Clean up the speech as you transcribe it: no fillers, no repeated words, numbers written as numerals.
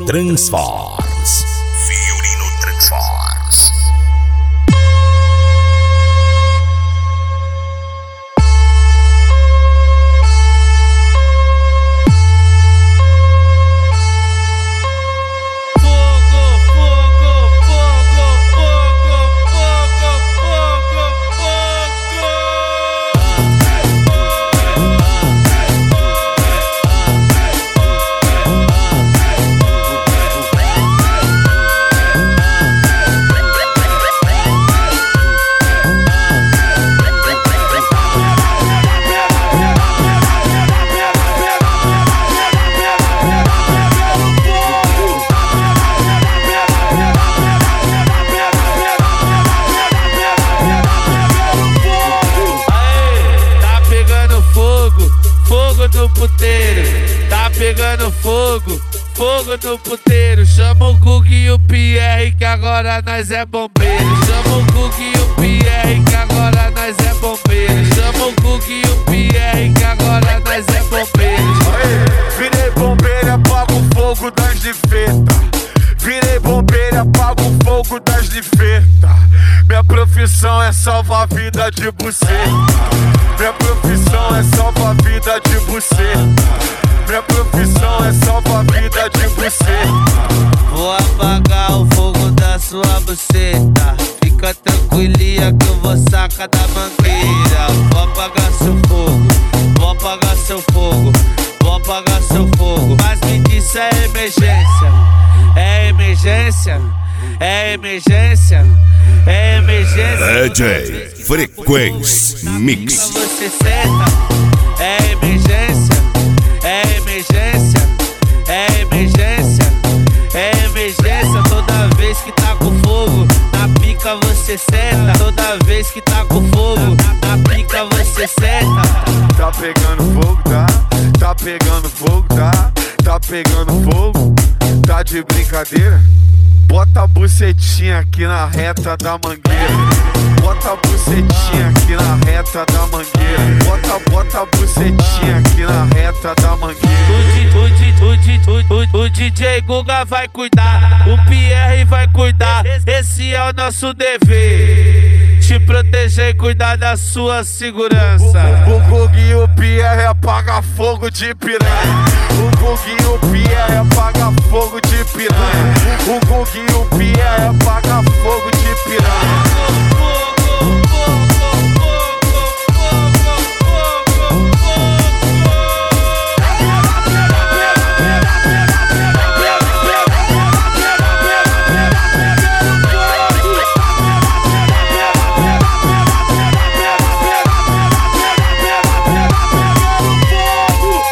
Transforms. Fiorino Transforms. No puteiro, tá pegando fogo, fogo no puteiro. Chama o Gug e o Pierre que agora nós é bombeiro. Chama o Gug e o Pierre que agora nós é bombeiro. Chama o Gug e o Pierre que agora nós é bombeiro. Virei bombeiro, apago o fogo das nifetas. Virei bombeiro, apago o fogo das nifetas. Minha profissão é salvar a vida de buceta. Minha profissão é salvar a vida de buceta. Minha profissão é salvar a vida de buceta. Vou apagar o fogo da sua buceta. Fica tranquilinha que eu vou sacar da mangueira. Vou apagar seu fogo, vou apagar seu fogo, vou apagar seu fogo. Mas me disse é emergência, é emergência, é emergência, é emergência. DJ Frequência Mix. Você senta, é emergência, é emergência, é emergência, é emergência. Toda vez que tá com fogo, na pica você senta. Toda vez que tá com fogo, na pica você senta. Tá pegando fogo, tá? Tá pegando fogo, tá? Tá pegando fogo, tá de brincadeira? Bota a bucetinha aqui na reta da mangueira. Bota a bucetinha aqui na reta da mangueira. Bota a bucetinha aqui na reta da mangueira. O DJ Guga vai cuidar, o Pierre vai cuidar. Esse é o nosso dever, te proteger e cuidar da sua segurança. O Gug e o Pierre apaga fogo de piranha. O Gug e o Pierre apaga fogo de piranha. O Gug e o Pierre apaga fogo de piranha.